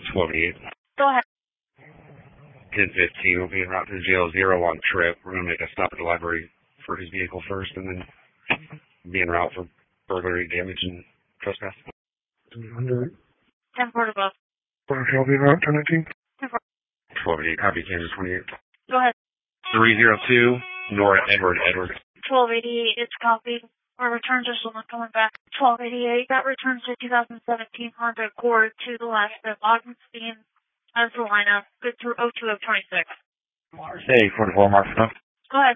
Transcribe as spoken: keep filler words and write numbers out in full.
twelve eighty-eight. Go ahead. ten fifteen will be en route to jail zero on trip. We're going to make a stop at the library for his vehicle first and then be en route for burglary, damage, and trespass. ten forty above. Shall be en route, ten nineteen. twelve eighty-eight, copy, Kansas twenty-eight. Go ahead. three zero two, Nora Edward Edward. twelve eighty-eight, it's copied. Our returns are still not coming back. twelve eighty-eight, that returns to two thousand seventeen Honda Accord to the left of Augenstein as the lineup. Good through oh two of twenty-six. Hey, forty-four, Mark. Go ahead.